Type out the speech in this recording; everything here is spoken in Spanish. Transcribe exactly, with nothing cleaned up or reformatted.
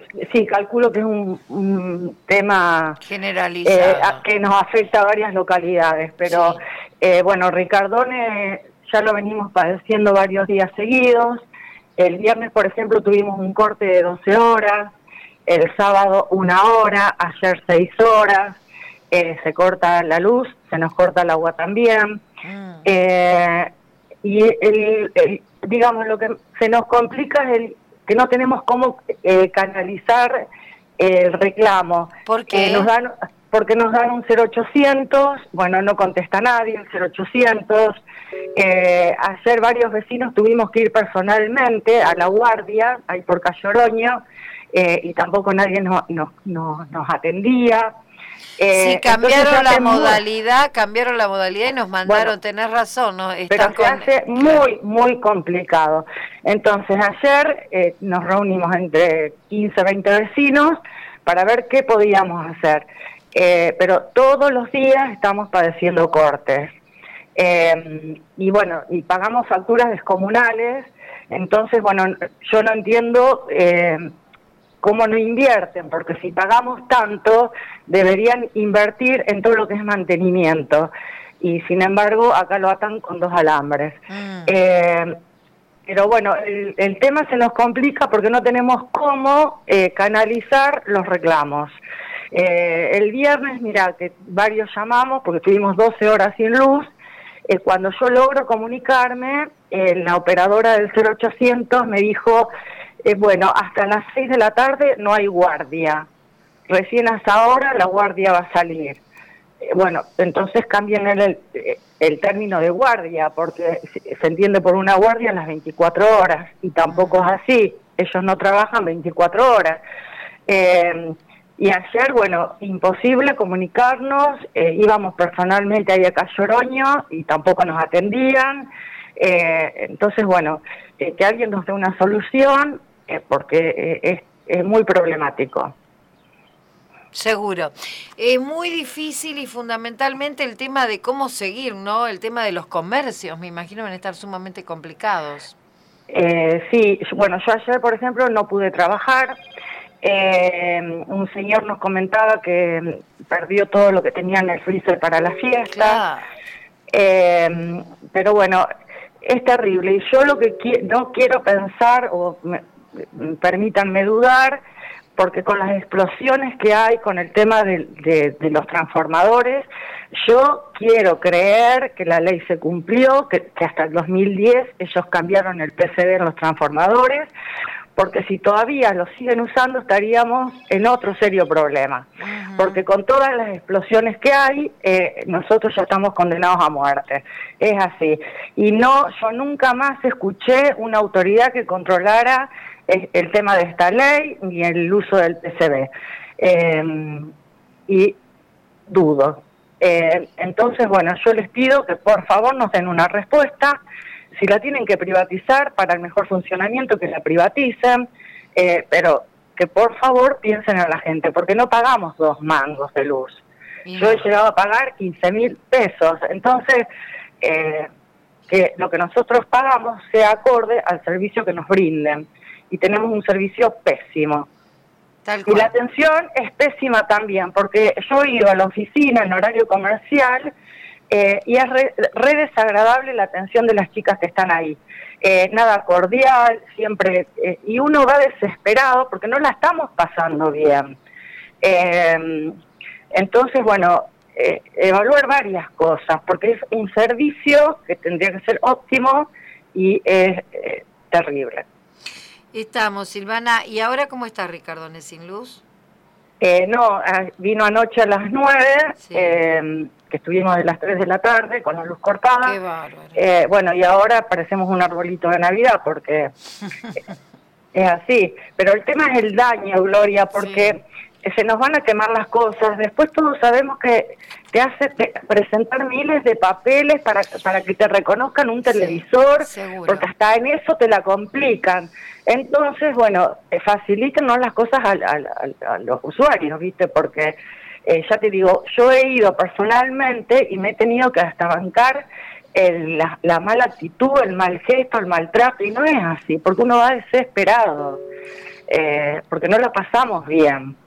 sí, calculo que es un, un tema generalizado eh, que nos afecta a varias localidades, pero sí. eh, bueno, Ricardone ya lo venimos padeciendo varios días seguidos. El viernes, por ejemplo, tuvimos un corte de doce horas, el sábado una hora, ayer seis horas, eh, se corta la luz, se nos corta el agua también. Mm. Eh, y el, el, digamos, lo que se nos complica es el que no tenemos cómo eh, canalizar el reclamo. ¿Por qué? Eh, nos dan, porque nos dan un cero ochocientos, bueno, no contesta nadie el cero ochocientos. Eh, ayer varios vecinos tuvimos que ir personalmente a la guardia, ahí por Calle Oroño, eh, y tampoco nadie nos, nos, nos, nos atendía. Eh, sí, cambiaron la modalidad, muy... cambiaron la modalidad y nos mandaron, bueno, tenés razón, ¿no? Están pero se con... hace muy, muy complicado. Entonces ayer eh, nos reunimos entre quince, veinte vecinos para ver qué podíamos hacer. Eh, pero todos los días estamos padeciendo cortes. Eh, y bueno, y pagamos facturas descomunales, entonces, bueno, yo no entiendo... Eh, cómo no invierten, porque si pagamos tanto, deberían invertir en todo lo que es mantenimiento. Y sin embargo, acá lo atan con dos alambres. Mm. Eh, pero bueno, el, el tema se nos complica porque no tenemos cómo eh, canalizar los reclamos. Eh, el viernes, mira, que varios llamamos, porque estuvimos doce horas sin luz, eh, cuando yo logro comunicarme, eh, la operadora del cero ochocientos me dijo... Eh, bueno, hasta las seis de la tarde no hay guardia. Recién hasta ahora la guardia va a salir. Eh, bueno, entonces cambian el, el, el término de guardia, porque se entiende por una guardia las veinticuatro horas, y tampoco es así. Ellos no trabajan veinticuatro horas. Eh, y ayer, bueno, imposible comunicarnos. Eh, íbamos personalmente ahí a Calle Oroño y tampoco nos atendían. Eh, entonces, bueno, eh, que alguien nos dé una solución, eh, porque eh, es, es muy problemático. Seguro. Es muy difícil y fundamentalmente el tema de cómo seguir, ¿no? El tema de los comercios, me imagino, van a estar sumamente complicados. Eh, sí, bueno, yo ayer, por ejemplo, no pude trabajar. Eh, un señor nos comentaba que perdió todo lo que tenía en el freezer para la fiesta. Claro. Eh, pero bueno... Es terrible, y yo lo que qui- no quiero pensar, o me, permítanme dudar, porque con las explosiones que hay con el tema de, de, de los transformadores, yo quiero creer que la ley se cumplió, que, que hasta el dos mil diez ellos cambiaron el P C B en los transformadores, porque si todavía lo siguen usando estaríamos en otro serio problema. Uh-huh. Porque con todas las explosiones que hay, eh, nosotros ya estamos condenados a muerte. Es así. Y no, yo nunca más escuché una autoridad que controlara el, el tema de esta ley ni el uso del P C B. Eh, y dudo. Eh, entonces, bueno, yo les pido que por favor nos den una respuesta. Si la tienen que privatizar para el mejor funcionamiento, que la privaticen, eh, pero que por favor piensen en la gente, porque no pagamos dos mangos de luz. Bien. Yo he llegado a pagar quince mil pesos, entonces eh, que lo que nosotros pagamos sea acorde al servicio que nos brinden, y tenemos un servicio pésimo. Tal cual. Y la atención es pésima también, porque yo he ido a la oficina en horario comercial, Eh, y es re, re desagradable la atención de las chicas que están ahí. Eh, nada cordial, siempre... Eh, y uno va desesperado porque no la estamos pasando bien. Eh, entonces, bueno, eh, evaluar varias cosas, porque es un servicio que tendría que ser óptimo y es eh, terrible. Estamos, Silvana. ¿Y ahora cómo está Ricardone sin luz? Eh, no, vino anoche a las nueve, sí. eh, que estuvimos de las tres de la tarde con la luz cortada. Qué bárbaro. Eh, bueno, y ahora parecemos un arbolito de Navidad porque es así. Pero el tema es el daño, Gloria, porque sí. se nos van a quemar las cosas. Después todos sabemos que te hace te, presentar miles de papeles para, para que te reconozcan un televisor, sí, porque hasta en eso te la complican. Entonces, bueno, facilítenos las cosas a, a, a, a los usuarios, ¿viste? Porque, eh, ya te digo, yo he ido personalmente y me he tenido que hasta bancar el, la, la mala actitud, el mal gesto, el maltrato, y no es así, porque uno va desesperado. eh, porque no la pasamos bien.